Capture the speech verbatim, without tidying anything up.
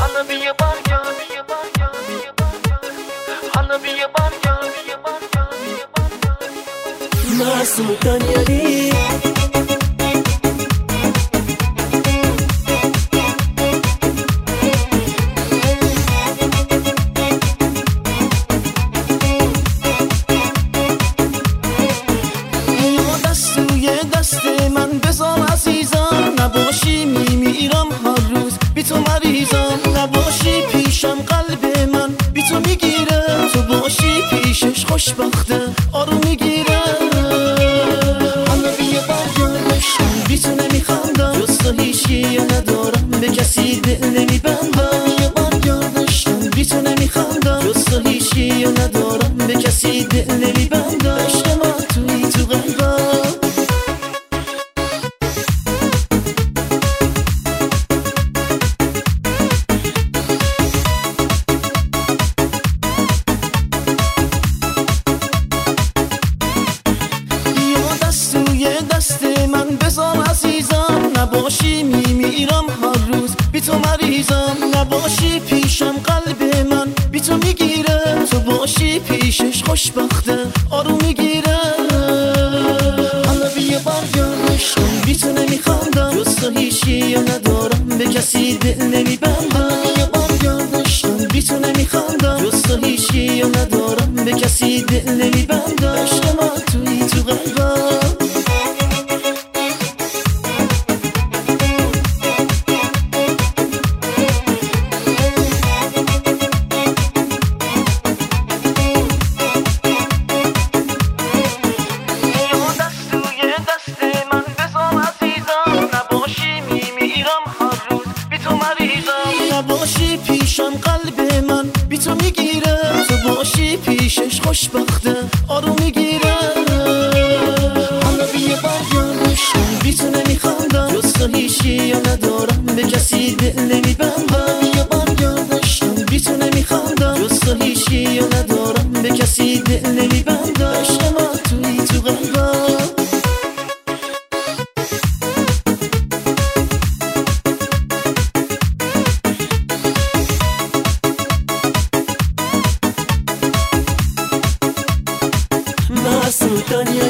حالا بیا برگرد بیا برگرد بیا برگرد حالا بیا برگرد بیا برگرد بیا برگرد معصوم دانیالی بی تو مریضم نباشی پیشم قلب من بی تو میگیره تو باشی پیشش خوشبخته آروم میگیره حالا بیا برگردشم بی تو نمیخندم جز تو هیچی ندارم به کسی دل نمیبندم بیا برگردشم بی تو نمیخندم جز تو هیچی ندارم به کسی دل نمیبندم عشق من توی تو قلبم دست من بذار عزیزم نباشی میمیرم هر روز بی تو مریضم نباشی پیشم قلب من بی تو میگیره تو باشی پیشش خوشبخته آروم میگیره حالا بیا برگردشم بی تو نمیخندم جز تو هیچی ندارم به کسی دل نمیبندم بیا برگردشم بی تو نمیخندم جز تو هیچی ندارم به کسی دل نمیبندم عشق من توی تو قلبم نباشی پیشم قلب من بی تو میگیره تو باشی پیشش خوشبخته آروم میگیره حالا بیا برگردشم بی تو نمیخندم جز تو هیچی ندارم به کسی دل نمیبندم بیا برگردشم بی تو نمیخندم جز تو هیچی ندارم به کسی دل نمیبندم عشق من توی تو قلبم معصوم دانیالی